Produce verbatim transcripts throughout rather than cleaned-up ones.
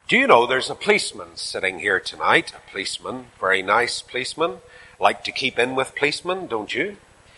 Do you know there's a policeman sitting here tonight? A policeman, very nice policeman. Like to keep in with policemen, don't you?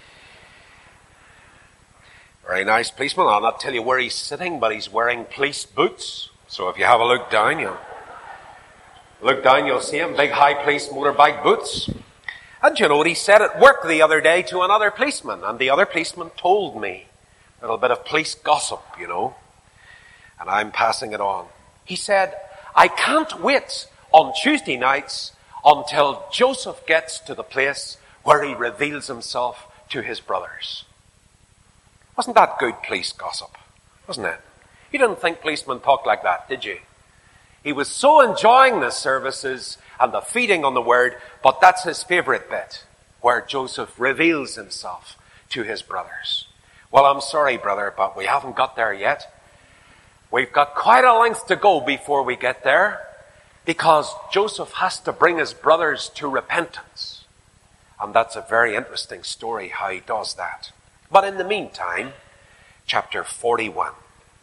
Very nice policeman. I'll not tell you where he's sitting, but he's wearing police boots. So if you have a look down, you'll look down, you'll see him, big high police motorbike boots. And you know what he said at work the other day to another policeman? And the other policeman told me a little bit of police gossip, you know. And I'm passing it on. He said, I can't wait on Tuesday nights until Joseph gets to the place where he reveals himself to his brothers. Wasn't that good police gossip? Wasn't it? You didn't think policemen talked like that, did you? He was so enjoying the services and the feeding on the word, but that's his favorite bit, where Joseph reveals himself to his brothers. Well, I'm sorry, brother, but we haven't got there yet. We've got quite a length to go before we get there, because Joseph has to bring his brothers to repentance. And that's a very interesting story, how he does that. But in the meantime, chapter forty-one.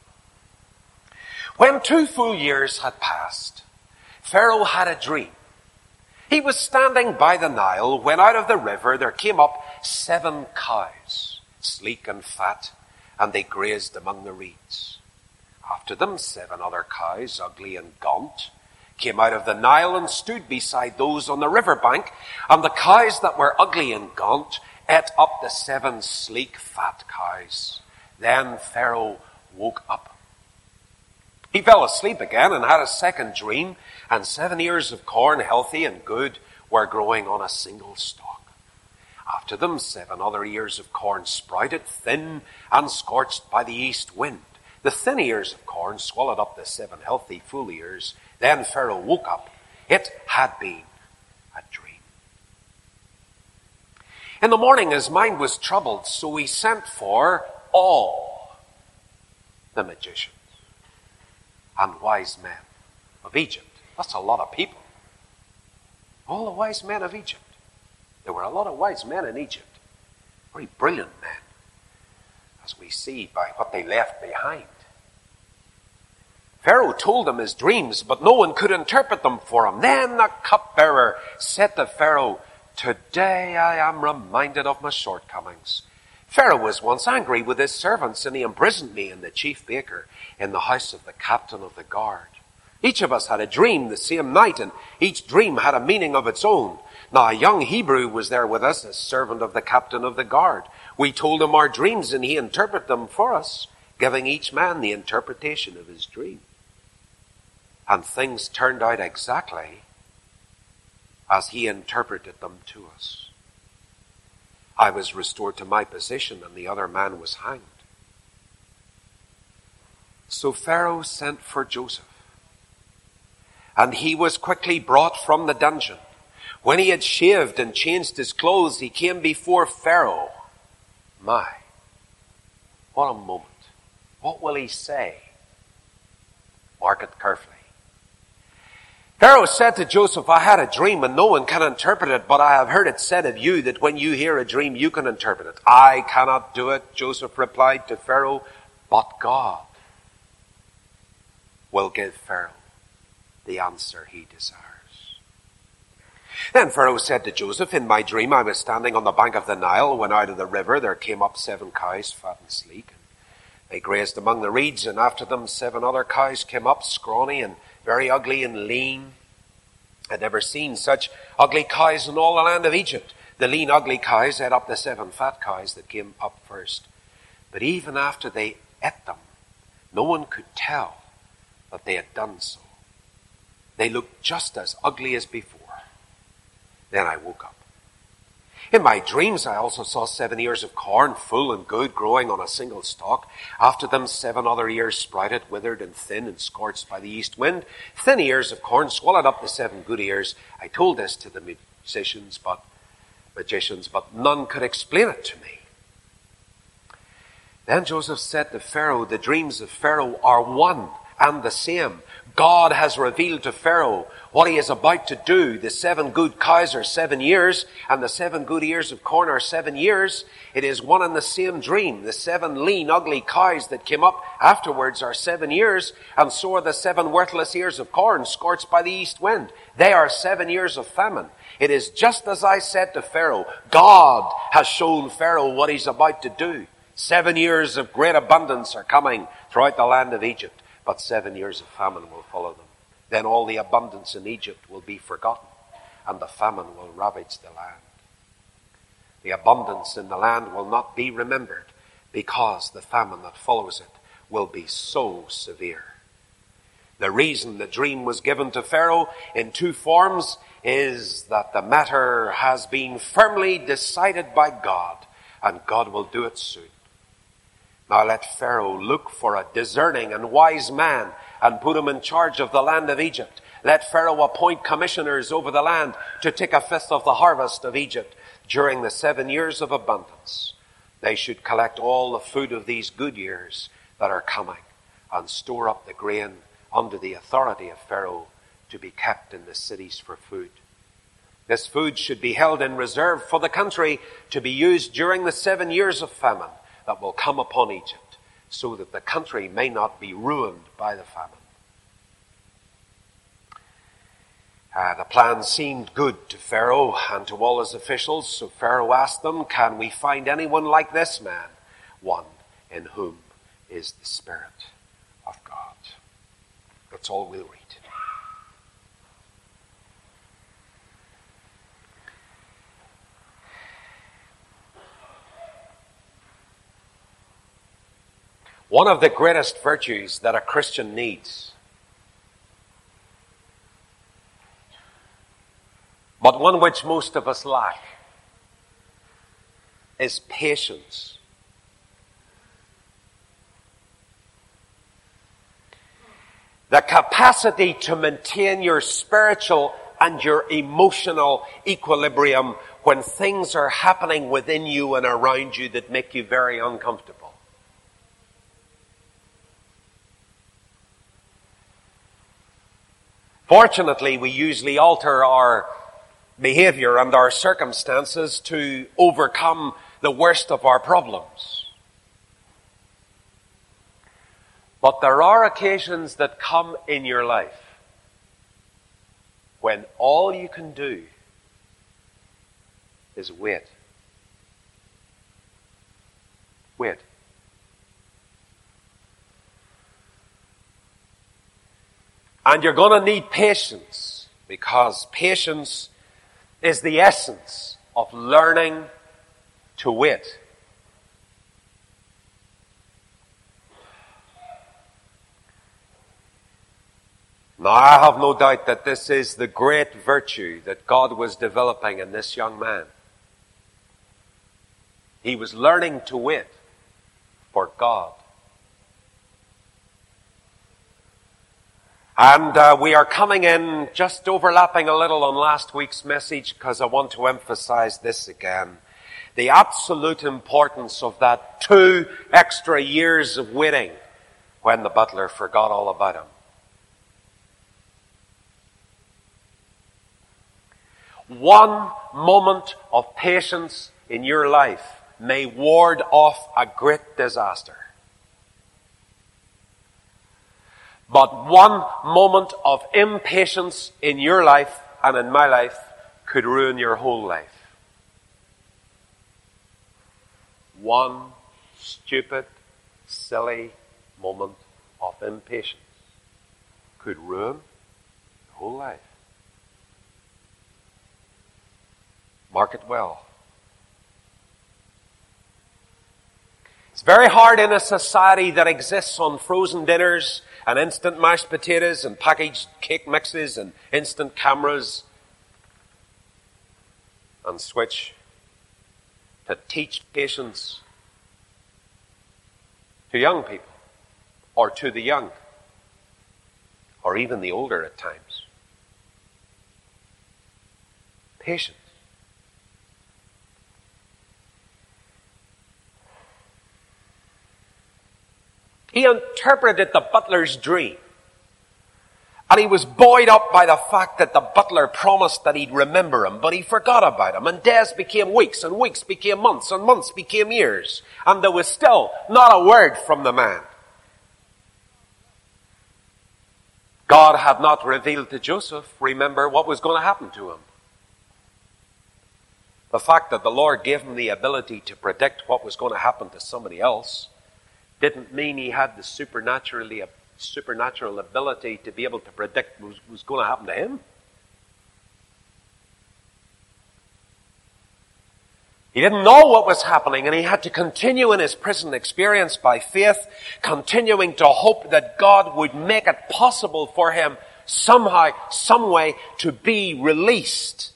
When two full years had passed, Pharaoh had a dream. He was standing by the Nile when out of the river there came up seven cows, sleek and fat, and they grazed among the reeds. After them, seven other cows, ugly and gaunt, came out of the Nile and stood beside those on the river bank, and the cows that were ugly and gaunt ate up the seven sleek, fat cows. Then Pharaoh woke up. He fell asleep again and had a second dream, and seven ears of corn, healthy and good, were growing on a single stalk. After them, seven other ears of corn sprouted, thin and scorched by the east wind. The thin ears of corn swallowed up the seven healthy full ears. Then Pharaoh woke up. It had been a dream. In the morning his mind was troubled, so he sent for all the magicians and wise men of Egypt. That's a lot of people. All the wise men of Egypt. There were a lot of wise men in Egypt. Very brilliant men, as we see by what they left behind. Pharaoh told them his dreams, but no one could interpret them for him. Then the cupbearer said to Pharaoh, "Today I am reminded of my shortcomings. Pharaoh was once angry with his servants, and he imprisoned me and the chief baker in the house of the captain of the guard. Each of us had a dream the same night, and each dream had a meaning of its own. Now a young Hebrew was there with us, a servant of the captain of the guard. We told him our dreams, and he interpreted them for us, giving each man the interpretation of his dream. And things turned out exactly as he interpreted them to us. I was restored to my position, and the other man was hanged." So Pharaoh sent for Joseph, and he was quickly brought from the dungeon. When he had shaved and changed his clothes, he came before Pharaoh. My, what a moment. What will he say? Mark it carefully. Pharaoh said to Joseph, "I had a dream and no one can interpret it, but I have heard it said of you that when you hear a dream, you can interpret it." "I cannot do it," Joseph replied to Pharaoh, "but God will give Pharaoh the answer he desires." Then Pharaoh said to Joseph, "In my dream I was standing on the bank of the Nile when out of the river there came up seven cows, fat and sleek. And they grazed among the reeds, and after them seven other cows came up, scrawny and very ugly and lean. I'd never seen such ugly cows in all the land of Egypt. The lean, ugly cows ate up the seven fat cows that came up first. But even after they ate them, no one could tell that they had done so. They looked just as ugly as before. Then I woke up. In my dreams I also saw seven ears of corn, full and good, growing on a single stalk. After them seven other ears sprouted, withered and thin and scorched by the east wind. Thin ears of corn swallowed up the seven good ears. I told this to the musicians, but magicians, but none could explain it to me." Then Joseph said to Pharaoh, "The dreams of Pharaoh are one and the same. God has revealed to Pharaoh what he is about to do. The seven good cows are seven years, and the seven good ears of corn are seven years. It is one and the same dream. The seven lean, ugly cows that came up afterwards are seven years, and so are the seven worthless ears of corn scorched by the east wind. They are seven years of famine. It is just as I said to Pharaoh. God has shown Pharaoh what he's about to do. Seven years of great abundance are coming throughout the land of Egypt, but seven years of famine will follow them. Then all the abundance in Egypt will be forgotten, and the famine will ravage the land. The abundance in the land will not be remembered, because the famine that follows it will be so severe. The reason the dream was given to Pharaoh in two forms is that the matter has been firmly decided by God, and God will do it soon. Now let Pharaoh look for a discerning and wise man and put him in charge of the land of Egypt. Let Pharaoh appoint commissioners over the land to take a fifth of the harvest of Egypt during the seven years of abundance. They should collect all the food of these good years that are coming and store up the grain under the authority of Pharaoh to be kept in the cities for food. This food should be held in reserve for the country to be used during the seven years of famine that will come upon Egypt, so that the country may not be ruined by the famine. Uh, the plan seemed good to Pharaoh and to all his officials, so Pharaoh asked them, "Can we find anyone like this man? One in whom is the Spirit of God." That's all we'll read. One of the greatest virtues that a Christian needs, but one which most of us lack, is patience. The capacity to maintain your spiritual and your emotional equilibrium when things are happening within you and around you that make you very uncomfortable. Fortunately, we usually alter our behavior and our circumstances to overcome the worst of our problems. But there are occasions that come in your life when all you can do is wait. Wait. And you're going to need patience, because patience is the essence of learning to wait. Now, I have no doubt that this is the great virtue that God was developing in this young man. He was learning to wait for God. And uh, we are coming in, just overlapping a little on last week's message, because I want to emphasize this again. The absolute importance of that two extra years of waiting when the butler forgot all about him. One moment of patience in your life may ward off a great disaster. But one moment of impatience in your life and in my life could ruin your whole life. One stupid, silly moment of impatience could ruin your whole life. Mark it well. It's very hard in a society that exists on frozen dinners and instant mashed potatoes and packaged cake mixes and instant cameras and switch to teach patience to young people, or to the young, or even the older at times. Patience. He interpreted the butler's dream And he was buoyed up by the fact that the butler promised that he'd remember him, but he forgot about him. And days became weeks, and weeks became months, and months became years. And there was still not a word from the man. God had not revealed to Joseph, remember, what was going to happen to him. The fact that the Lord gave him the ability to predict what was going to happen to somebody else didn't mean he had the supernaturally supernatural ability to be able to predict what was going to happen to him. He didn't know what was happening, and he had to continue in his prison experience by faith, continuing to hope that God would make it possible for him somehow, some way, to be released.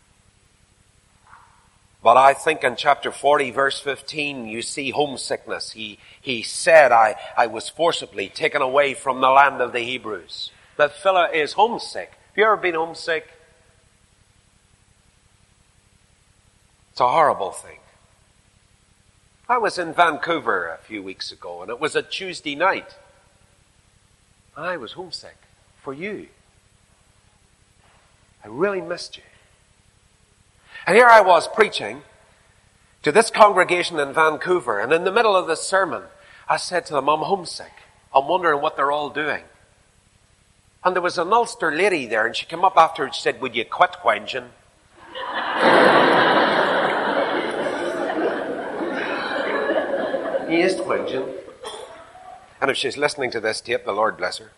But I think in chapter forty, verse fifteen, you see homesickness. He, he said, I, I was forcibly taken away from the land of the Hebrews. That fella is homesick. Have you ever been homesick? It's a horrible thing. I was in Vancouver a few weeks ago, and it was a Tuesday night. I was homesick for you. I really missed you. And here I was preaching to this congregation in Vancouver, and in the middle of this sermon, I said to them, I'm homesick. I'm wondering what they're all doing. And there was an Ulster lady there, and she came up after and she said, would you quit whinging? He is whinging. And if she's listening to this tape, the Lord bless her.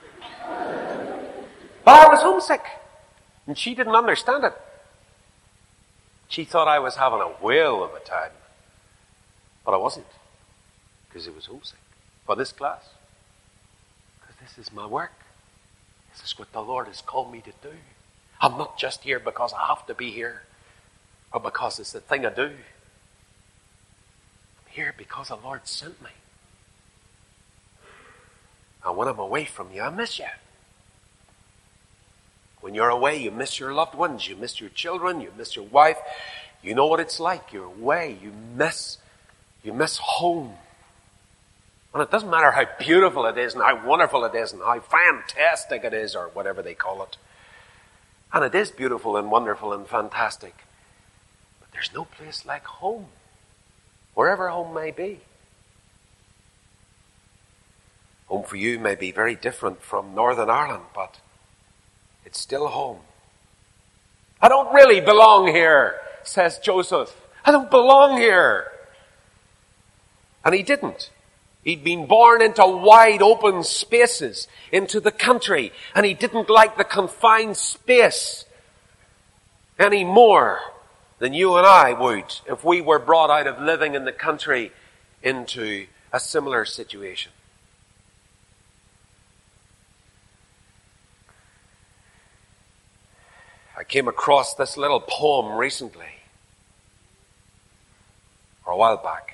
But I was homesick. And she didn't understand it. She thought I was having a whale of a time. But I wasn't. Because I was homesick for this class. Because this is my work. This is what the Lord has called me to do. I'm not just here because I have to be here. Or because it's the thing I do. I'm here because the Lord sent me. And when I'm away from you, I miss you. When you're away, you miss your loved ones, you miss your children, you miss your wife. You know what it's like. You're away. You miss, you miss home. And it doesn't matter how beautiful it is and how wonderful it is and how fantastic it is or whatever they call it. And it is beautiful and wonderful and fantastic. But there's no place like home. Wherever home may be. Home for you may be very different from Northern Ireland, but it's still home. I don't really belong here, says Joseph. I don't belong here. And he didn't. He'd been born into wide open spaces, into the country, and he didn't like the confined space any more than you and I would if we were brought out of living in the country into a similar situation. I came across this little poem recently, or a while back.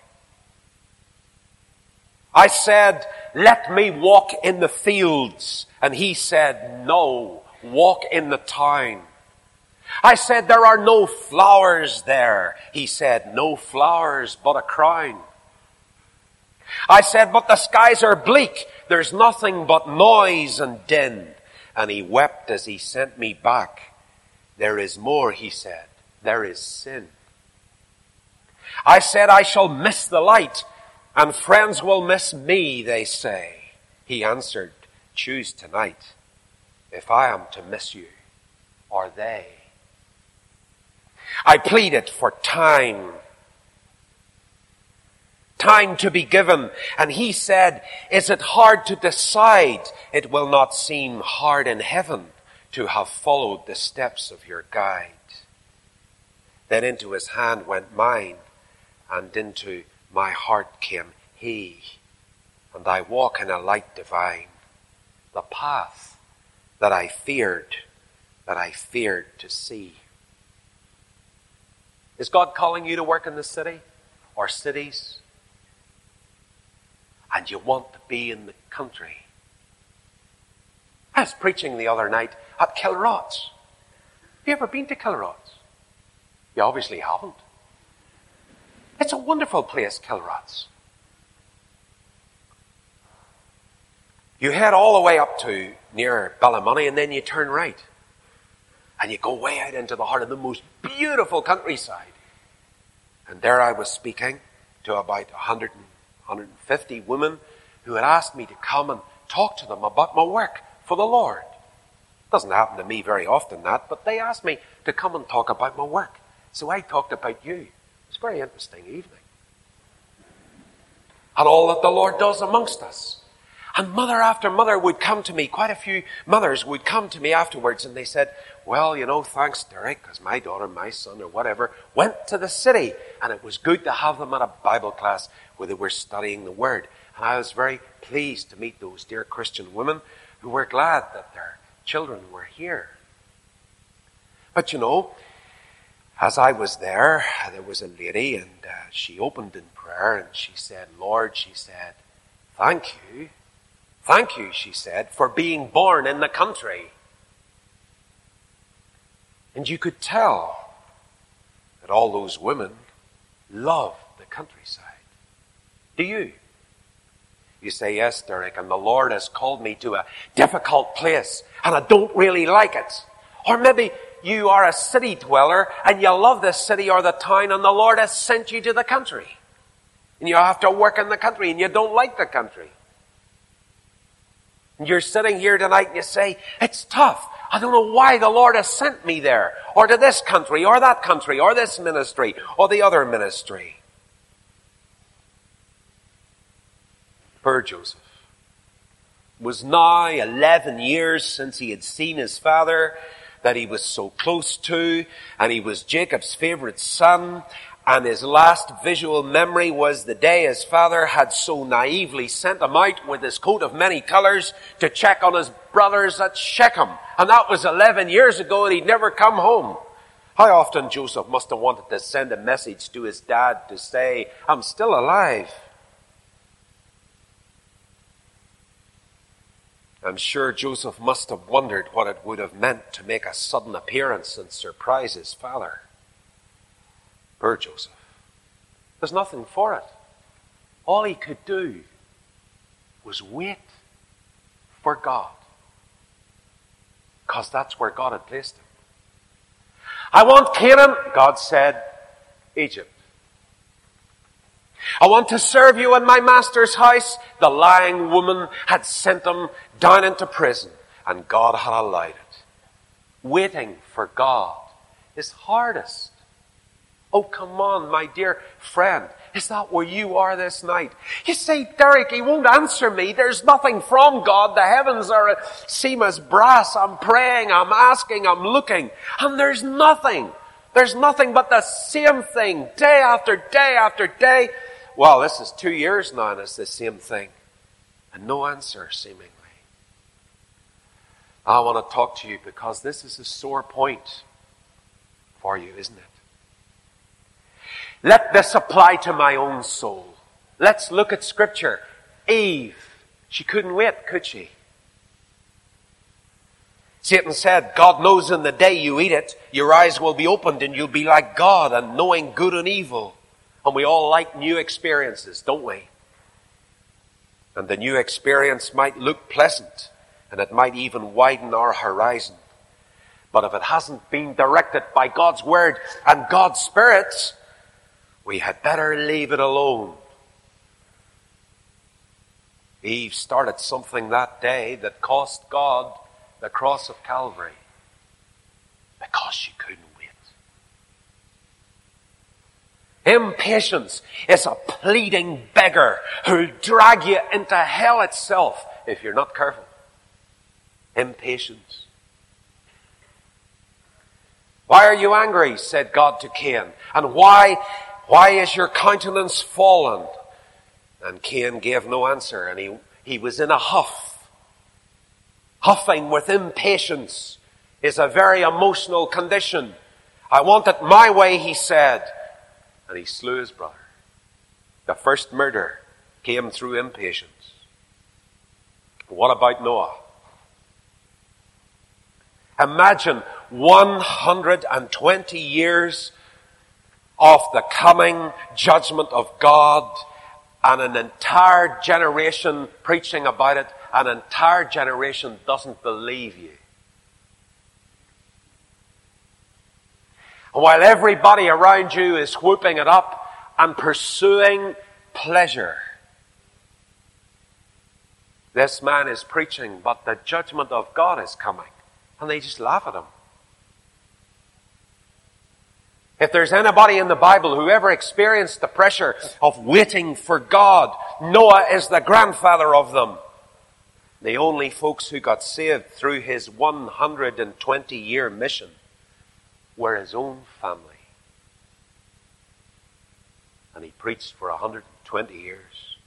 I said, let me walk in the fields. And he said, no, walk in the town. I said, there are no flowers there. He said, no flowers but a crown. I said, but the skies are bleak. There's nothing but noise and din. And he wept as he sent me back. There is more, he said. There is sin. I said, I shall miss the light, and friends will miss me, they say. He answered, choose tonight, if I am to miss you, or they. I pleaded for time. Time to be given. And he said, is it hard to decide? It will not seem hard in heaven to have followed the steps of your guide. Then into his hand went mine, and into my heart came he. And I walk in a light divine, the path that I feared, that I feared to see. Is God calling you to work in the city or cities? And you want to be in the country? I was preaching the other night at Kilrots. Have you ever been to Kilrots? You obviously haven't. It's a wonderful place, Kilrots. You head all the way up to near Ballymoney and then you turn right. And you go way out into the heart of the most beautiful countryside. And there I was speaking to about one hundred, one hundred fifty women who had asked me to come and talk to them about my work for the Lord. It doesn't happen to me very often, that, but they asked me to come and talk about my work. So I talked about you. It was a very interesting evening. And all that the Lord does amongst us. And mother after mother would come to me, quite a few mothers would come to me afterwards, and they said, well, you know, thanks, Derek, because my daughter, my son, or whatever, went to the city, and it was good to have them at a Bible class where they were studying the Word. And I was very pleased to meet those dear Christian women who were glad that their children were here. But you know, as I was there, there was a lady, and uh, she opened in prayer, and she said, Lord, she said, thank you. Thank you, she said, for being born in the country. And you could tell that all those women loved the countryside. Do you? You say, yes, Derek, and the Lord has called me to a difficult place, and I don't really like it. Or maybe you are a city dweller, and you love the city or the town, and the Lord has sent you to the country. And you have to work in the country, and you don't like the country. And you're sitting here tonight and you say, it's tough. I don't know why the Lord has sent me there, or to this country, or that country, or this ministry, or the other ministry. Poor Joseph. It was now eleven years since he had seen his father, that he was so close to, and he was Jacob's favorite son. And his last visual memory was the day his father had so naively sent him out with his coat of many colors to check on his brothers at Shechem. And that was eleven years ago, and he'd never come home. How often Joseph must have wanted to send a message to his dad to say, I'm still alive. I'm sure Joseph must have wondered what it would have meant to make a sudden appearance and surprise his father. Poor Joseph. There's nothing for it. All he could do was wait for God. Because that's where God had placed him. I want Canaan, God said, Egypt. I want to serve you in my master's house. The lying woman had sent him down into prison, and God had allowed it. Waiting for God is hardest. Oh, come on, my dear friend. Is that where you are this night? You say, Derek, he won't answer me. There's nothing from God. The heavens are seem as brass. I'm praying, I'm asking, I'm looking. And there's nothing. There's nothing but the same thing, day after day after day. Well, this is two years now, and it's the same thing. And no answer, seemingly. I want to talk to you because this is a sore point for you, isn't it? Let this apply to my own soul. Let's look at Scripture. Eve, she couldn't wait, could she? Satan said, God knows in the day you eat it, your eyes will be opened and you'll be like God and knowing good and evil. And we all like new experiences, don't we? And the new experience might look pleasant, and it might even widen our horizon. But if it hasn't been directed by God's Word and God's Spirit, we had better leave it alone. Eve started something that day that cost God the cross of Calvary because she couldn't wait. Impatience is a pleading beggar who'll drag you into hell itself if you're not careful. Impatience. Why are you angry? Said God to Cain. And why Why is your countenance fallen? And Cain gave no answer, and he, he was in a huff. Huffing with impatience is a very emotional condition. I want it my way, he said. And he slew his brother. The first murder came through impatience. What about Noah? Imagine one hundred twenty years of the coming judgment of God and an entire generation preaching about it an entire generation doesn't believe you. And while everybody around you is whooping it up and pursuing pleasure, this man is preaching, but the judgment of God is coming. And they just laugh at him. If there's anybody in the Bible who ever experienced the pressure of waiting for God, Noah is the grandfather of them. The only folks who got saved through his one hundred twenty year mission were his own family. And he preached for one hundred twenty years.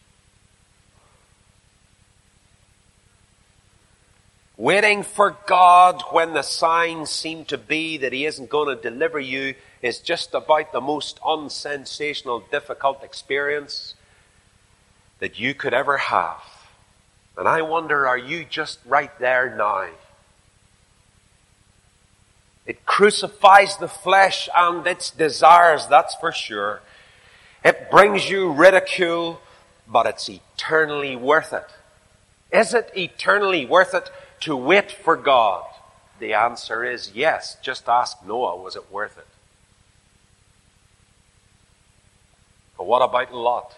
Waiting for God when the signs seem to be that he isn't going to deliver you is just about the most unsensational, difficult experience that you could ever have. And I wonder, are you just right there now? It crucifies the flesh and its desires, that's for sure. It brings you ridicule, but it's eternally worth it. Is it eternally worth it to wait for God? The answer is yes. Just ask Noah, was it worth it? But what about Lot?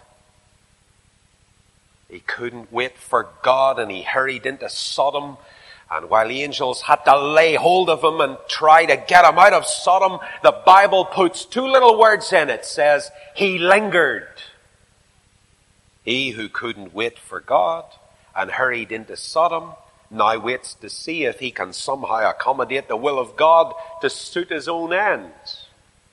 He couldn't wait for God and he hurried into Sodom. And while the angels had to lay hold of him and try to get him out of Sodom, the Bible puts two little words in it. It says, he lingered. He who couldn't wait for God and hurried into Sodom now waits to see if he can somehow accommodate the will of God to suit his own ends.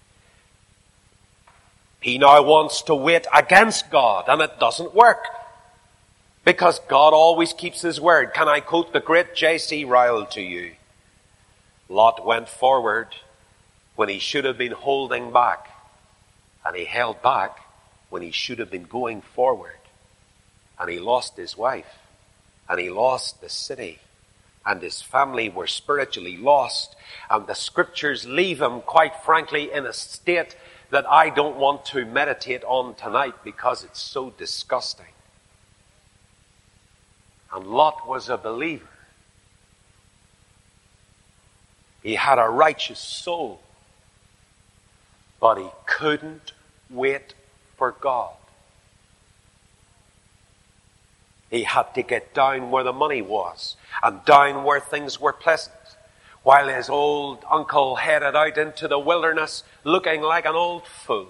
He now wants to wait against God, and it doesn't work. Because God always keeps his word. Can I quote the great J C Ryle to you? Lot went forward when he should have been holding back. And he held back when he should have been going forward. And he lost his wife. And he lost the city. And his family were spiritually lost. And the scriptures leave him, quite frankly, in a state that I don't want to meditate on tonight because it's so disgusting. And Lot was a believer. He had a righteous soul. But he couldn't wait for God. He had to get down where the money was and down where things were pleasant. While his old uncle headed out into the wilderness looking like an old fool.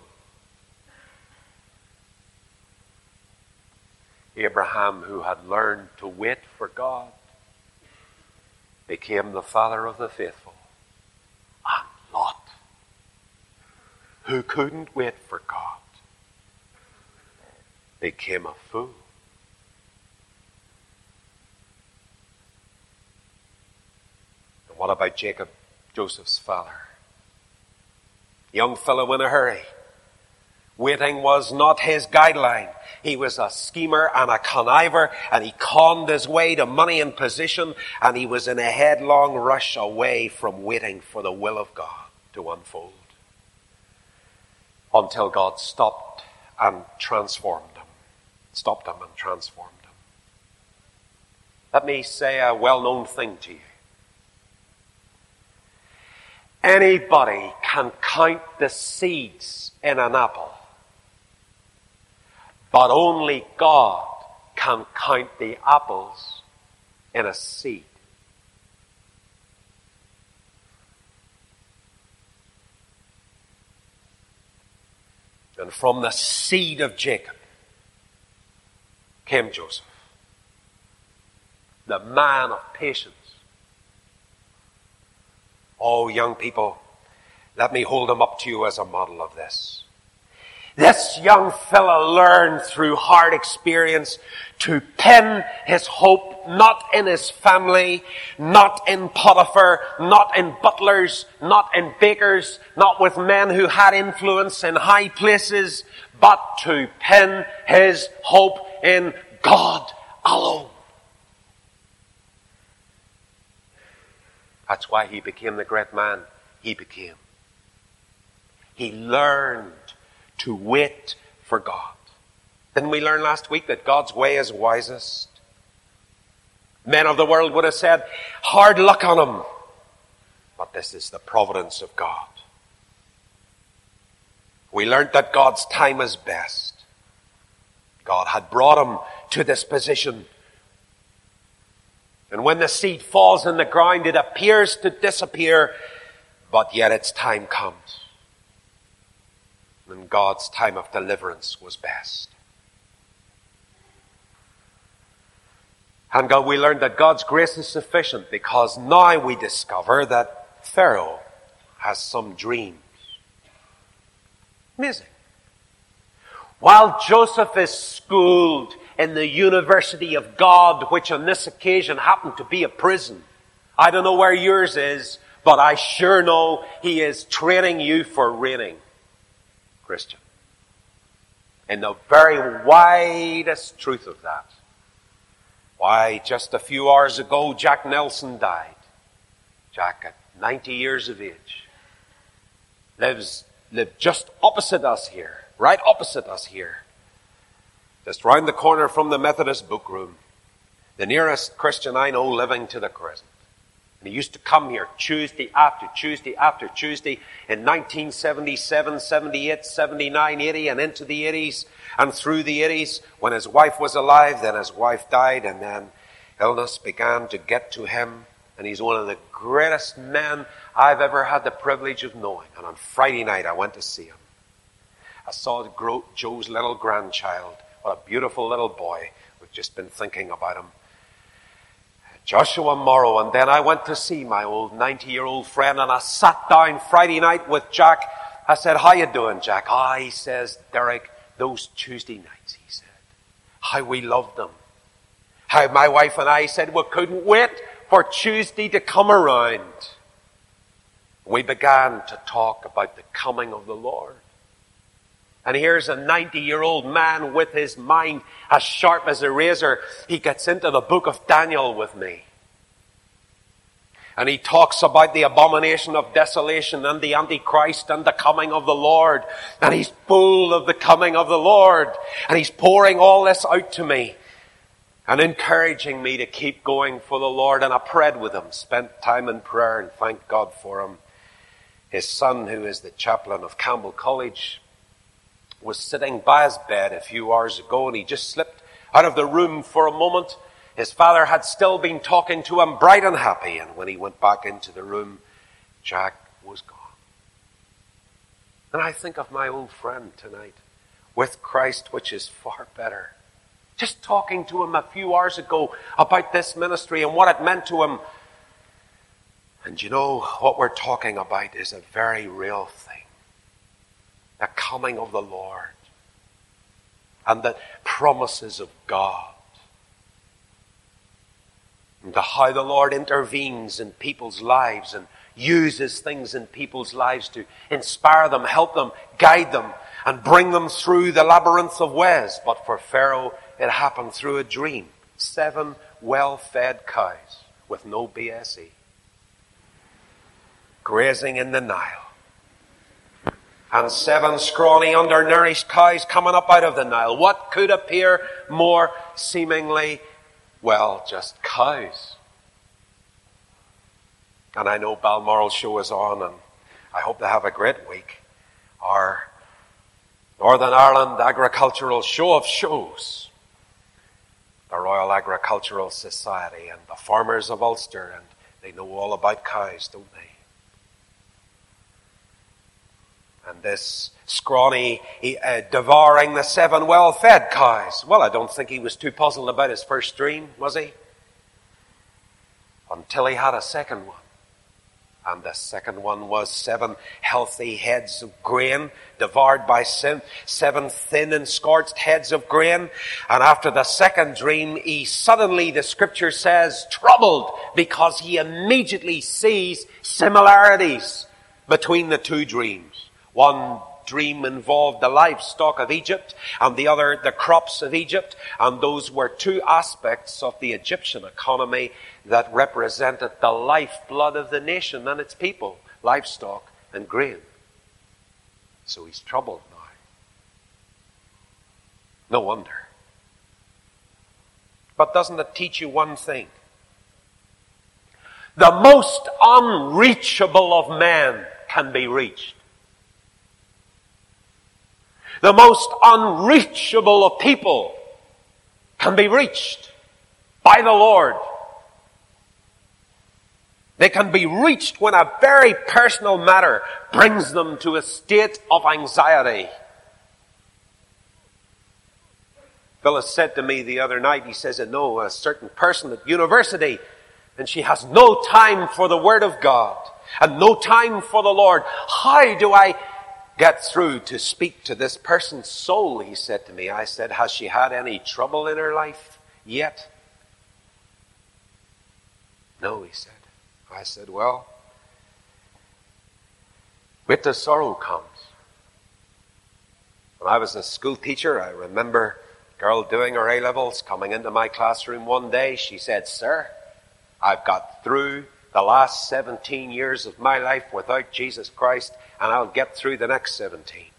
Abraham, who had learned to wait for God, became the father of the faithful. And Lot, who couldn't wait for God, became a fool. And what about Jacob, Joseph's father? Young fellow in a hurry. Waiting was not his guideline. He was a schemer and a conniver, and he conned his way to money and position, and he was in a headlong rush away from waiting for the will of God to unfold. Until God stopped and transformed him. Stopped him and transformed him. Let me say a well-known thing to you. Anybody can count the seeds in an apple. But only God can count the apples in a seed. And from the seed of Jacob came Joseph, the man of patience. Oh, young people, let me hold him up to you as a model of this. This young fella learned through hard experience to pin his hope not in his family, not in Potiphar, not in butlers, not in bakers, not with men who had influence in high places, but to pin his hope in God alone. That's why he became the great man he became. He learned to wait for God. Didn't we learn last week that God's way is wisest? Men of the world would have said, hard luck on him. But this is the providence of God. We learned that God's time is best. God had brought him to this position. And when the seed falls in the ground, it appears to disappear, but yet its time comes. And God's time of deliverance was best. And God, we learned that God's grace is sufficient, because now we discover that Pharaoh has some dreams. Amazing. While Joseph is schooled in the University of God, which on this occasion happened to be a prison. I don't know where yours is, but I sure know he is training you for reigning, Christian. In the very widest truth of that. Why, just a few hours ago, Jack Nelson died. Jack, at ninety years of age, lives, lived just opposite us here, right opposite us here. Just round the corner from the Methodist book room. The nearest Christian I know living to the present. And he used to come here Tuesday after Tuesday after Tuesday in nineteen seventy-seven, seventy-eight, seventy-nine, eighty, and into the eighties and through the eighties when his wife was alive. Then his wife died, and then illness began to get to him. And he's one of the greatest men I've ever had the privilege of knowing. And on Friday night I went to see him. I saw Joe's little grandchild. What a beautiful little boy. We've just been thinking about him. Joshua Morrow. And then I went to see my old ninety-year-old friend, and I sat down Friday night with Jack. I said, how you doing, Jack? Ah, he says, Derek, those Tuesday nights, he said, how we loved them. How my wife and I said we couldn't wait for Tuesday to come around. We began to talk about the coming of the Lord. And here's a ninety-year-old man with his mind as sharp as a razor. He gets into the book of Daniel with me. And he talks about the abomination of desolation and the Antichrist and the coming of the Lord. And he's full of the coming of the Lord. And he's pouring all this out to me and encouraging me to keep going for the Lord. And I prayed with him, spent time in prayer, and thanked God for him. His son, who is the chaplain of Campbell College, was sitting by his bed a few hours ago, and he just slipped out of the room for a moment. His father had still been talking to him, bright and happy, and when he went back into the room, Jack was gone. And I think of my old friend tonight, with Christ, which is far better. Just talking to him a few hours ago about this ministry and what it meant to him. And you know, what we're talking about is a very real thing. The coming of the Lord and the promises of God, and the how the Lord intervenes in people's lives and uses things in people's lives to inspire them, help them, guide them, and bring them through the labyrinth of ways. But for Pharaoh, it happened through a dream. Seven well-fed cows with no B S E grazing in the Nile. And seven scrawny, undernourished cows coming up out of the Nile. What could appear more seemingly, well, just cows? And I know Balmoral show is on, and I hope they have a great week. Our Northern Ireland Agricultural Show of Shows. The Royal Agricultural Society and the farmers of Ulster, and they know all about cows, don't they? And this scrawny uh, devouring the seven well-fed cows. Well, I don't think he was too puzzled about his first dream, was he? Until he had a second one. And the second one was seven healthy heads of grain devoured by sin. Seven thin and scorched heads of grain. And after the second dream, he suddenly, the scripture says, troubled, because he immediately sees similarities between the two dreams. One dream involved the livestock of Egypt, and the other the crops of Egypt. And those were two aspects of the Egyptian economy that represented the lifeblood of the nation and its people, livestock and grain. So he's troubled now. No wonder. But doesn't it teach you one thing? The most unreachable of men can be reached. The most unreachable of people can be reached by the Lord. They can be reached when a very personal matter brings them to a state of anxiety. Phyllis said to me the other night, he says, I know a certain person at university, and she has no time for the Word of God and no time for the Lord. How do I get through to speak to this person's soul? He said to me. I said, has she had any trouble in her life yet? No, he said. I said, well, wait till sorrow comes. When I was a school teacher, I remember a girl doing her A-levels coming into my classroom one day. She said, sir, I've got through the last seventeen years of my life without Jesus Christ, and I'll get through the next seventeen.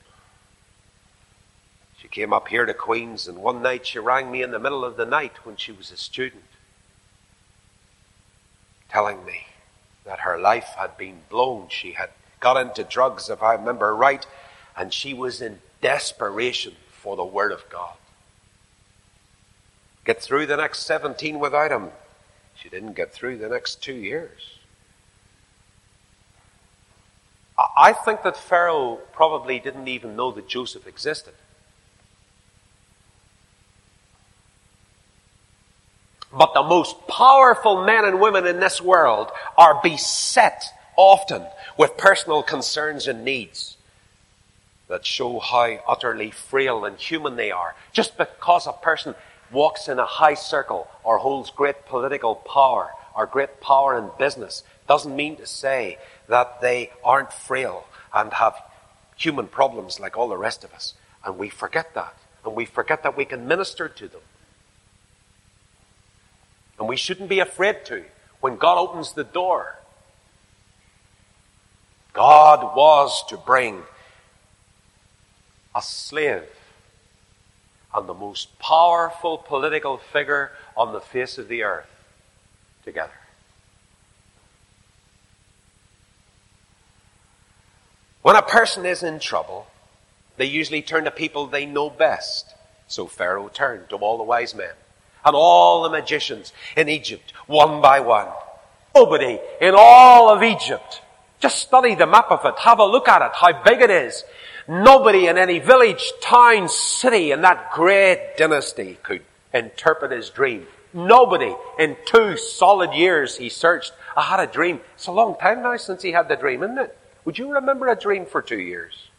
She came up here to Queens, and one night she rang me in the middle of the night when she was a student, telling me that her life had been blown. She had got into drugs, if I remember right, and she was in desperation for the Word of God. Get through the next seventeen without Him. She didn't get through the next two years. I think that Pharaoh probably didn't even know that Joseph existed. But the most powerful men and women in this world are beset often with personal concerns and needs that show how utterly frail and human they are. Just because a person walks in a high circle or holds great political power or great power in business doesn't mean to say that they aren't frail and have human problems like all the rest of us. And we forget that. And we forget that we can minister to them. And we shouldn't be afraid to when God opens the door. God was to bring a slave and the most powerful political figure on the face of the earth together. When a person is in trouble, they usually turn to people they know best. So Pharaoh turned to all the wise men and all the magicians in Egypt, one by one. Nobody in all of Egypt, just study the map of it, have a look at it, how big it is. Nobody in any village, town, city in that great dynasty could interpret his dream. Nobody in two solid years he searched. I had a dream. It's a long time now since he had the dream, isn't it? Would you remember a dream for two years?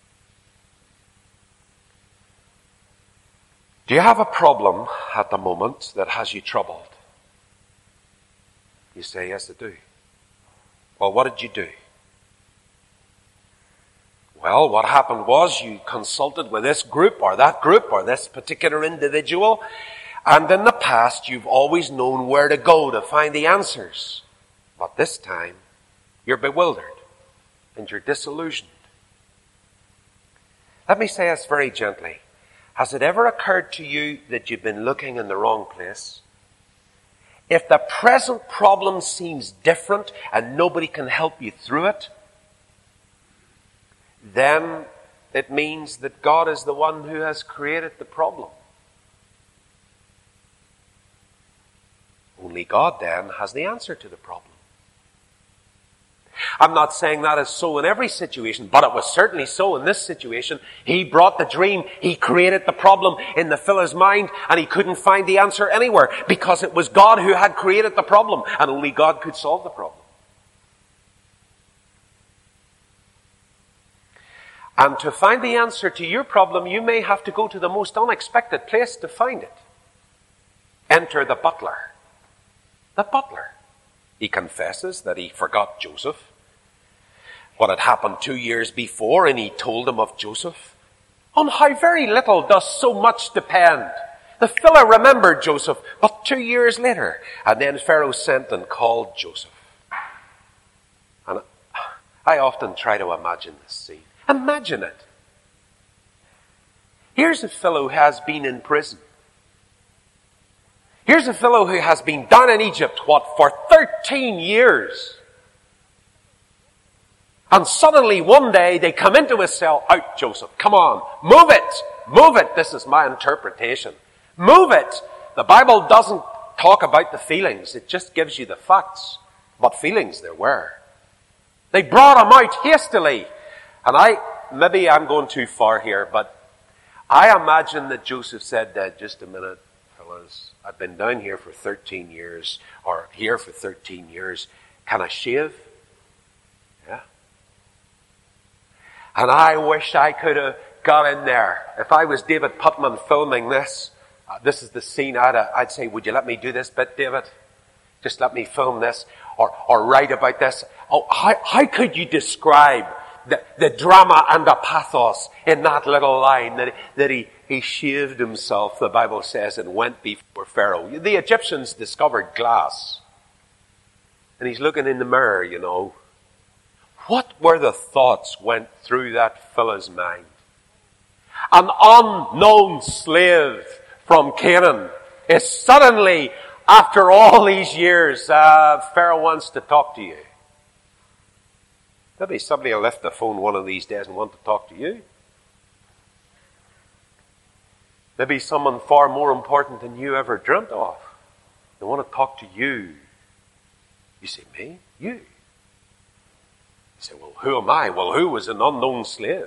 Do you have a problem at the moment that has you troubled? You say, yes, I do. Well, what did you do? Well, what happened was you consulted with this group or that group or this particular individual, and in the past you've always known where to go to find the answers. But this time, you're bewildered and you're disillusioned. Let me say this very gently. Has it ever occurred to you that you've been looking in the wrong place? If the present problem seems different and nobody can help you through it, then it means that God is the one who has created the problem. Only God then has the answer to the problem. I'm not saying that is so in every situation, but it was certainly so in this situation. He brought the dream, he created the problem in the feller's mind, and he couldn't find the answer anywhere because it was God who had created the problem, and only God could solve the problem. And to find the answer to your problem, you may have to go to the most unexpected place to find it. Enter the butler. The butler. He confesses that he forgot Joseph, what had happened two years before, and he told him of Joseph. On how very little does so much depend. The fellow remembered Joseph, but two years later, and then Pharaoh sent and called Joseph. And I often try to imagine this scene. Imagine it. Here's a fellow who has been in prison. Here's a fellow who has been down in Egypt, what, for thirteen years. And suddenly one day they come into his cell. Out, Joseph. Come on. Move it. Move it. This is my interpretation. Move it. The Bible doesn't talk about the feelings. It just gives you the facts. What feelings there were. They brought him out hastily. And I, maybe I'm going too far here, but I imagine that Joseph said that, just a minute, fellas, I've been down here for thirteen years, or here for thirteen years. Can I shave? Yeah. And I wish I could have got in there. If I was David Putman filming this, uh, this is the scene, I'd, uh, I'd say, would you let me do this bit, David? Just let me film this, or, or write about this. Oh, how, how could you describe the, the drama and the pathos in that little line that, that he, he shaved himself, the Bible says, and went before Pharaoh. The Egyptians discovered glass. And he's looking in the mirror, you know. What were the thoughts went through that fellow's mind? An unknown slave from Canaan is suddenly, after all these years, uh, Pharaoh wants to talk to you. Maybe somebody will lift the phone one of these days and want to talk to you. Maybe someone far more important than you ever dreamt of. They want to talk to you. You say, me? You? You say, well, who am I? Well, who was an unknown slave?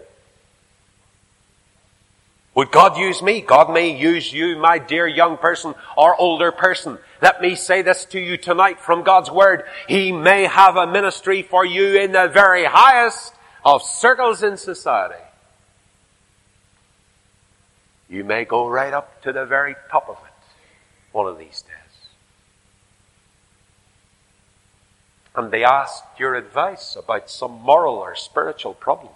Would God use me? God may use you, my dear young person or older person. Let me say this to you tonight from God's Word. He may have a ministry for you in the very highest of circles in society. You may go right up to the very top of it one of these days. And they asked your advice about some moral or spiritual problem.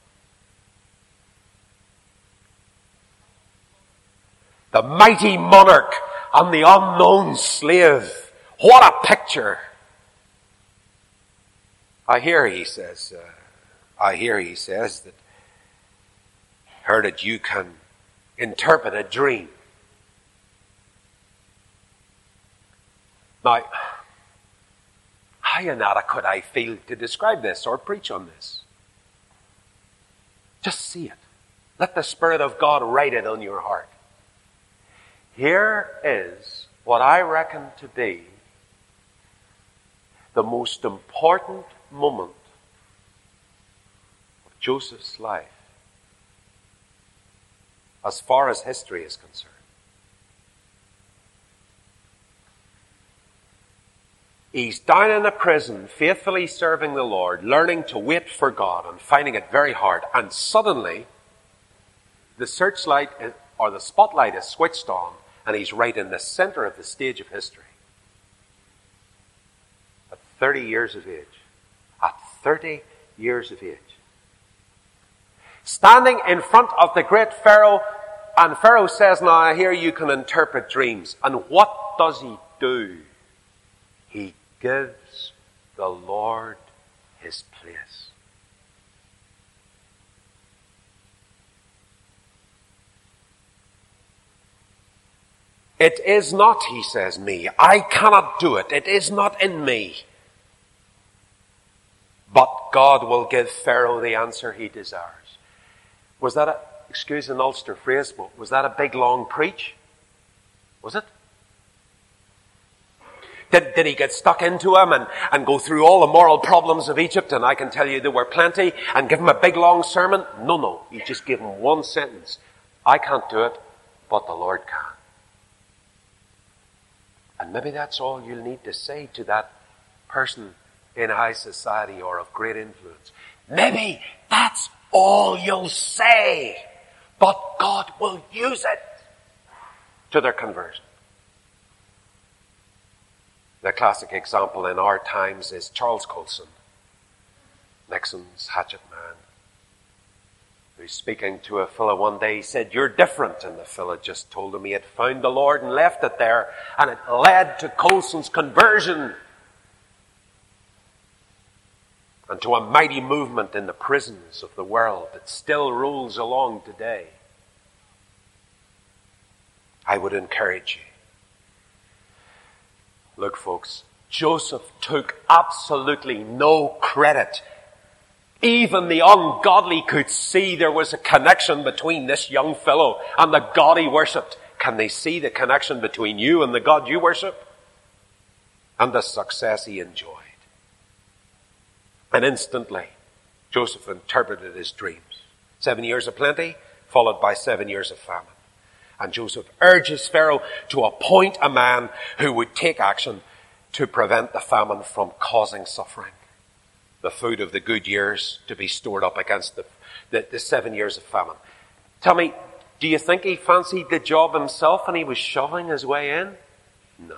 The mighty monarch and the unknown slave. What a picture. I hear he says, uh, I hear he says that, heard that you can interpret a dream. Now, how inadequate I feel to describe this or preach on this. Just see it. Let the Spirit of God write it on your heart. Here is what I reckon to be the most important moment of Joseph's life as far as history is concerned. He's down in a prison, faithfully serving the Lord, learning to wait for God and finding it very hard. And suddenly, the searchlight or the spotlight is switched on, and he's right in the center of the stage of history. At thirty years of age. At thirty years of age. Standing in front of the great Pharaoh, and Pharaoh says, now I hear you can interpret dreams. And what does he do? He gives the Lord his place. It is not, he says, me. I cannot do it. It is not in me. But God will give Pharaoh the answer he desires. Was that a, excuse an Ulster phrase, but was that a big long preach? Was it? Did, did he get stuck into him and, and go through all the moral problems of Egypt? And I can tell you there were plenty. And give him a big long sermon? No, no. He just gave him one sentence. I can't do it, but the Lord can. And maybe that's all you'll need to say to that person in high society or of great influence. Maybe that's all you'll say. But God will use it to their conversion. The classic example in our times is Charles Colson, Nixon's hatchet man, who's speaking to a fellow one day. He said, you're different. And the fellow just told him he had found the Lord and left it there. And it led to Colson's conversion and to a mighty movement in the prisons of the world that still rolls along today. I would encourage you Look, folks, Joseph took absolutely no credit. Even the ungodly could see there was a connection between this young fellow and the God he worshipped. Can they see the connection between you and the God you worship? And the success he enjoyed. And instantly, Joseph interpreted his dreams. Seven years of plenty, followed by seven years of famine. And Joseph urges Pharaoh to appoint a man who would take action to prevent the famine from causing suffering. The food of the good years to be stored up against the, the, the seven years of famine. Tell me, do you think he fancied the job himself and he was shoving his way in? No.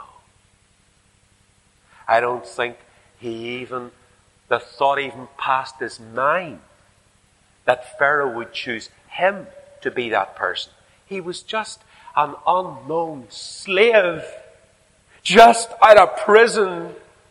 I don't think he even, the thought even passed his mind that Pharaoh would choose him to be that person. He was just an unknown slave, just out of prison.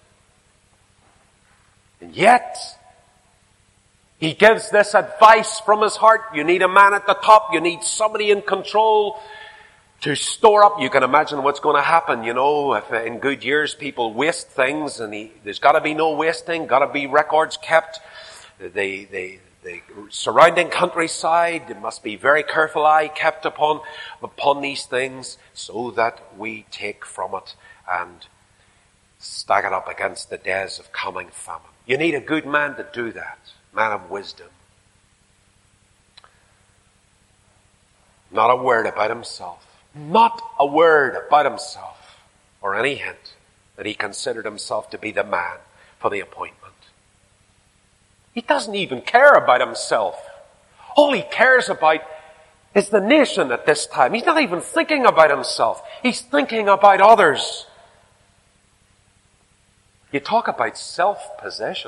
And yet, he gives this advice from his heart. You need a man at the top. You need somebody in control to store up. You can imagine what's going to happen. You know, if in good years people waste things, and he, there's got to be no wasting, got to be records kept. They, they, the surrounding countryside, there must be very careful eye kept upon, upon these things so that we take from it and stack it up against the days of coming famine. You need a good man to do that, man of wisdom. Not a word about himself. Not a word about himself or any hint that he considered himself to be the man for the appointment. He doesn't even care about himself. All he cares about is the nation at this time. He's not even thinking about himself. He's thinking about others. You talk about self-possession.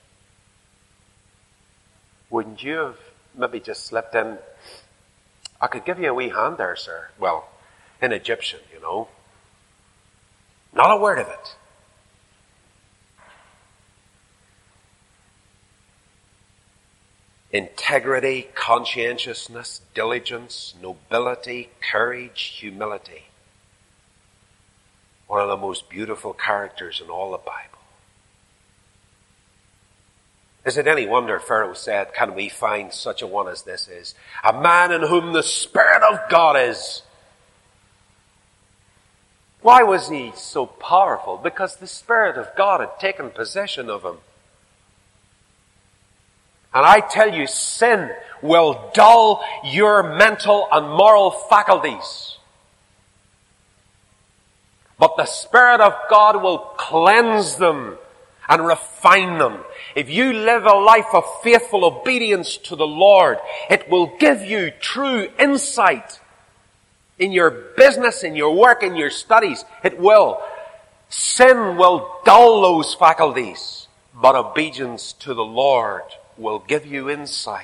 Wouldn't you have maybe just slipped in? I could give you a wee hand there, sir. Well, in Egyptian, you know. Not a word of it. Integrity, conscientiousness, diligence, nobility, courage, humility. One of the most beautiful characters in all the Bible. Is it any wonder Pharaoh said, can we find such a one as this is? A man in whom the Spirit of God is. Why was he so powerful? Because the Spirit of God had taken possession of him. And I tell you, sin will dull your mental and moral faculties. But the Spirit of God will cleanse them and refine them. If you live a life of faithful obedience to the Lord, it will give you true insight in your business, in your work, in your studies. It will. Sin will dull those faculties, but obedience to the Lord will give you insight.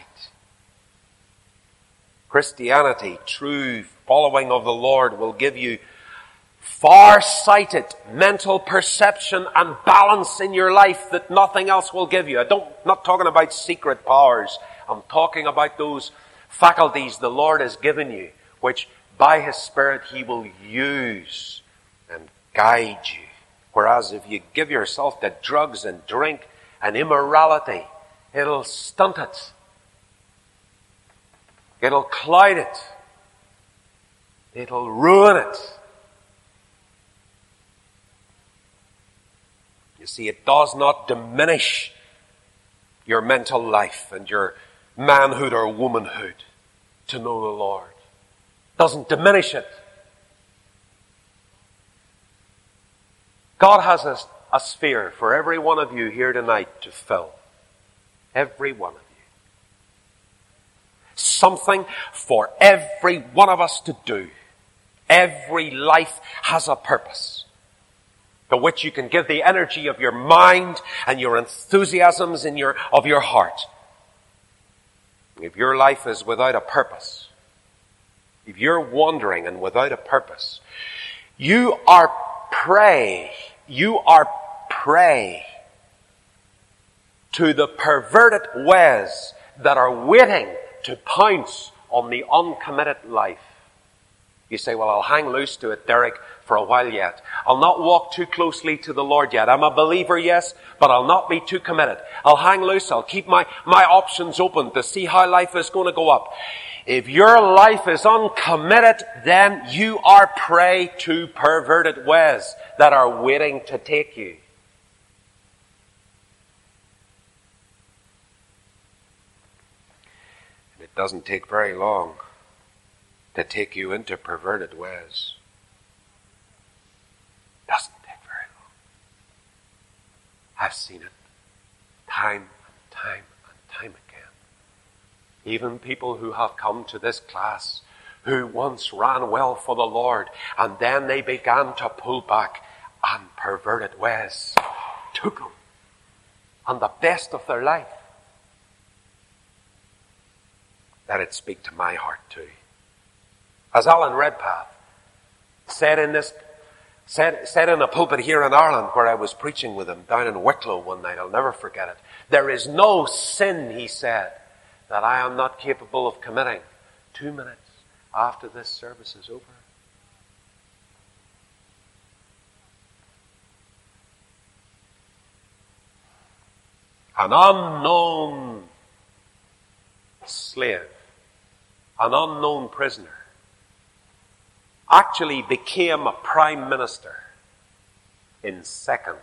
Christianity, true following of the Lord, will give you far-sighted mental perception and balance in your life that nothing else will give you. I don't, I'm not talking about secret powers. I'm talking about those faculties the Lord has given you, which by His Spirit He will use and guide you. Whereas if you give yourself to drugs and drink and immorality, it'll stunt it. It'll cloud it. It'll ruin it. You see, it does not diminish your mental life and your manhood or womanhood to know the Lord. It doesn't diminish it. God has a, a sphere for every one of you here tonight to fill. Every one of you. Something for every one of us to do. Every life has a purpose to which you can give the energy of your mind and your enthusiasms in your, of your heart. If your life is without a purpose, if you're wandering and without a purpose, you are prey, you are prey to the perverted ways that are waiting to pounce on the uncommitted life. You say, well, I'll hang loose to it, Derek, for a while yet. I'll not walk too closely to the Lord yet. I'm a believer, yes, but I'll not be too committed. I'll hang loose. I'll keep my, my options open to see how life is going to go up. If your life is uncommitted, then you are prey to perverted ways that are waiting to take you. And it doesn't take very long to take you into perverted ways. Doesn't take very long. I've seen it time and time and time again. Even people who have come to this class who once ran well for the Lord and then they began to pull back and perverted ways took them and the best of their life. Let it speak to my heart too. As Alan Redpath said in this, said, said in a pulpit here in Ireland where I was preaching with him down in Wicklow one night, I'll never forget it. There is no sin, he said, that I am not capable of committing two minutes after this service is over. An unknown slave, an unknown prisoner, actually became a prime minister in seconds.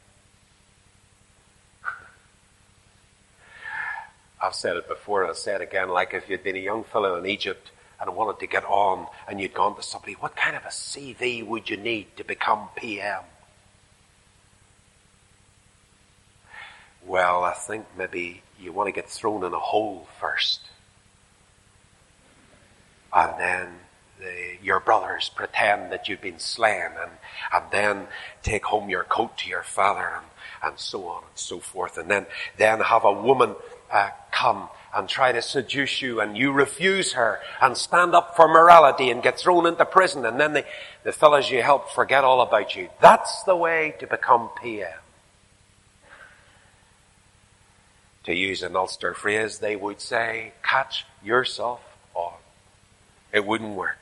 I've said it before, I'll say it again, like if you'd been a young fellow in Egypt and wanted to get on and you'd gone to somebody, what kind of a C V would you need to become P M? Well, I think maybe you want to get thrown in a hole first. And then the, your brothers pretend that you've been slain and, and then take home your coat to your father and, and so on and so forth. And then, then have a woman uh, come and try to seduce you and you refuse her and stand up for morality and get thrown into prison. And then the, the fellas you help forget all about you. That's the way to become P M. To use an Ulster phrase, they would say, catch yourself on. It wouldn't work.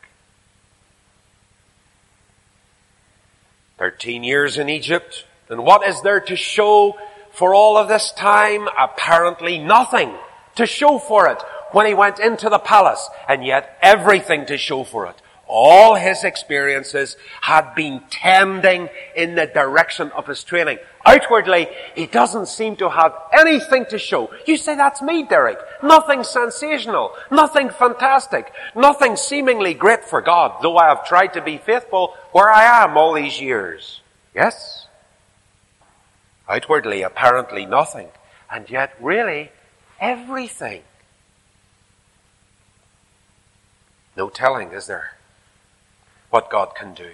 Thirteen years in Egypt. And what is there to show for all of this time? Apparently nothing to show for it when he went into the palace. And yet everything to show for it. All his experiences had been tending in the direction of his training. Outwardly, he doesn't seem to have anything to show. You say, that's me, Derek. Nothing sensational. Nothing fantastic. Nothing seemingly great for God, though I have tried to be faithful where I am all these years. Yes? Outwardly, apparently nothing. And yet, really, everything. No telling, is there, what God can do?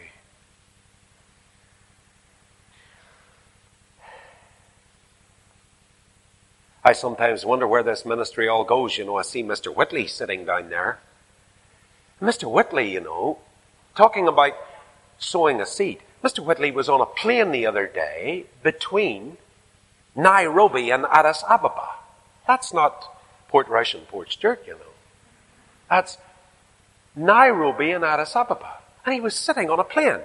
I sometimes wonder where this ministry all goes. You know, I see Mister Whitley sitting down there. Mister Whitley, you know, talking about sowing a seed. Mister Whitley was on a plane the other day between Nairobi and Addis Ababa. That's not Port Rush and Port Stewart, you know. That's Nairobi and Addis Ababa. And he was sitting on a plane.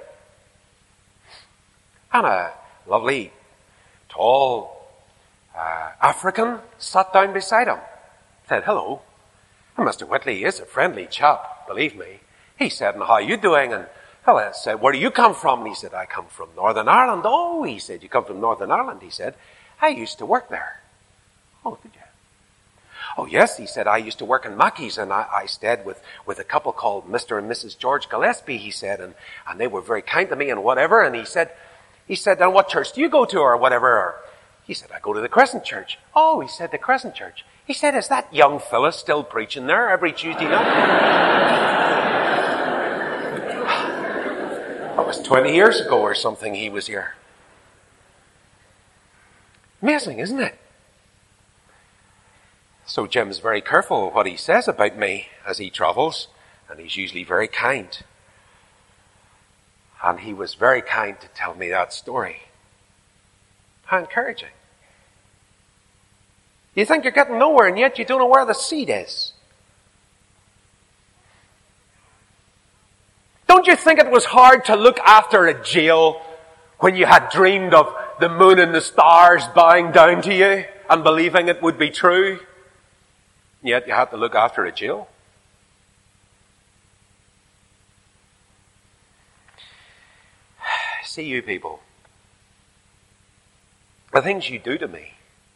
And a lovely, tall uh, African sat down beside him. Said, hello. And Mister Whitley is a friendly chap, believe me. He said, and how are you doing? And fella said, where do you come from? And he said, I come from Northern Ireland. Oh, he said, you come from Northern Ireland? He said, I used to work there. Oh, did you? Oh, yes, he said, I used to work in Mackey's and I, I stayed with, with a couple called Mister and Missus George Gillespie, he said, and, and they were very kind to me and whatever. And he said, he said, and what church do you go to or whatever? Or, he said, I go to the Crescent Church. Oh, he said, the Crescent Church. He said, is that young fella still preaching there every Tuesday night? That was twenty years ago or something he was here. Amazing, isn't it? So Jim's very careful what he says about me as he travels, and he's usually very kind. And he was very kind to tell me that story. How encouraging. You think you're getting nowhere, and yet you don't know where the seed is. Don't Don't you think it was hard to look after a jail when you had dreamed of the moon and the stars bowing down to you and believing it would be true? Yet you had to look after a jail. See, you people, the things you do to me.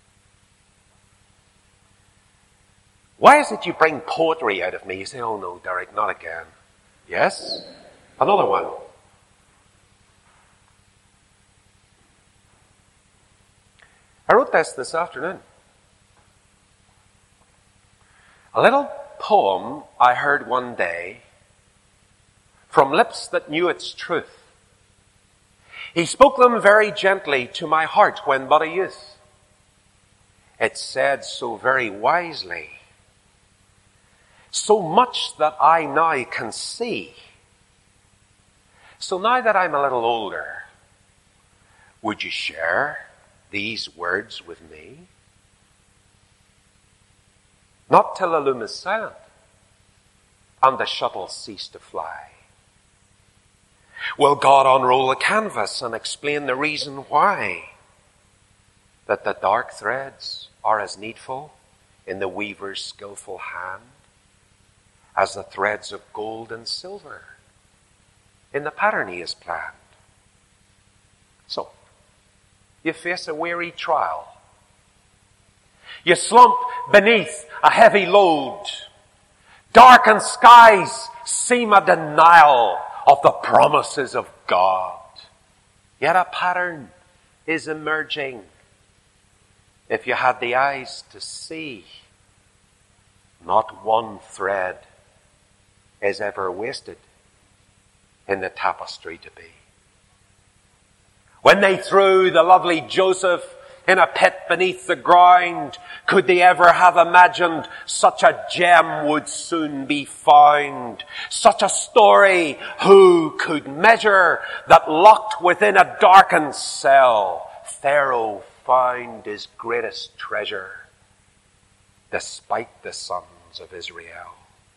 Why is it you bring poetry out of me? You say, oh no, Derek, not again. Yes? Another one. I wrote this this afternoon. A little poem I heard one day from lips that knew its truth. He spoke them very gently to my heart when but a youth. It said so very wisely, so much that I now can see. So now that I'm a little older, would you share these words with me? Not till the loom is silent and the shuttle cease to fly. Will God unroll the canvas and explain the reason why that the dark threads are as needful in the weaver's skillful hand as the threads of gold and silver in the pattern he has planned? So, you face a weary trial. You slump beneath a heavy load. Darkened skies seem a denial of the promises of God. Yet a pattern is emerging. If you had the eyes to see, not one thread is ever wasted in the tapestry to be. When they threw the lovely Joseph in a pit beneath the ground, could they ever have imagined such a gem would soon be found? Such a story, who could measure, that locked within a darkened cell, Pharaoh found his greatest treasure, despite the sons of Israel.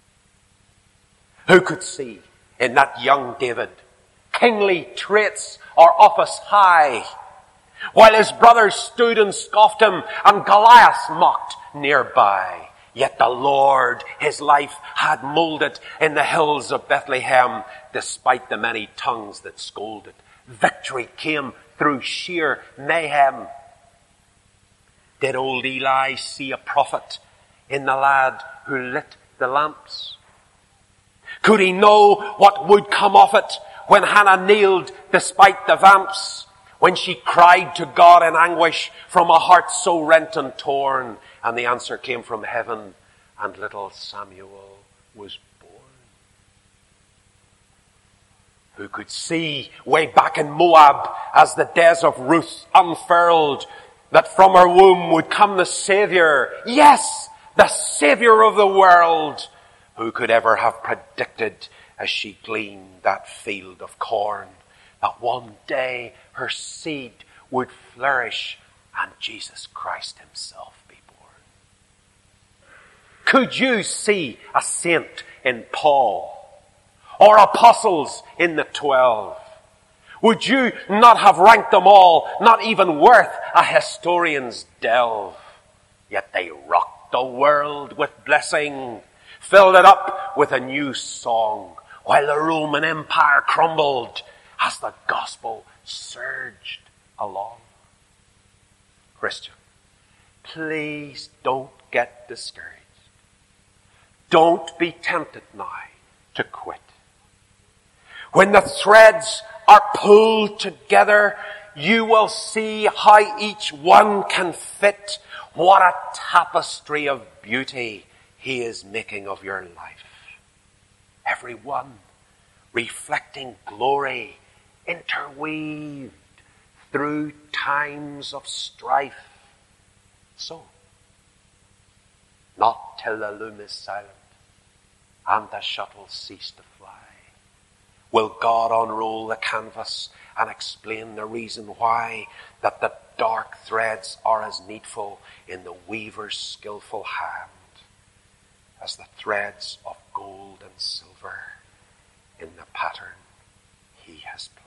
Who could see in that young David kingly traits or office high, while his brothers stood and scoffed him and Goliath mocked nearby? Yet the Lord his life had moulded in the hills of Bethlehem, despite the many tongues that scolded. Victory came through sheer mayhem. Did old Eli see a prophet in the lad who lit the lamps? Could he know what would come of it when Hannah kneeled despite the vamps? When she cried to God in anguish from a heart so rent and torn, and the answer came from heaven, and little Samuel was born. Who could see way back in Moab, as the days of Ruth unfurled, that from her womb would come the Savior, yes, the Savior of the world? Who could ever have predicted, as she gleaned that field of corn, that one day her seed would flourish and Jesus Christ himself be born? Could you see a saint in Paul, or apostles in the twelve? Would you not have ranked them all not even worth a historian's delve? Yet they rocked the world with blessing, filled it up with a new song, while the Roman Empire crumbled as the gospel surged along. Christian, please don't get discouraged. Don't be tempted now to quit. When the threads are pulled together, you will see how each one can fit. What a tapestry of beauty he is making of your life. Every one reflecting glory, interweaved through times of strife. So, not till the loom is silent and the shuttle cease to fly, will God unroll the canvas and explain the reason why that the dark threads are as needful in the weaver's skillful hand as the threads of gold and silver in the pattern he has planned.